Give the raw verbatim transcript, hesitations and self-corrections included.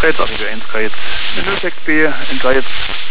Trades, Amiga eins, K jetzt Menü Effekt B, Enter jetzt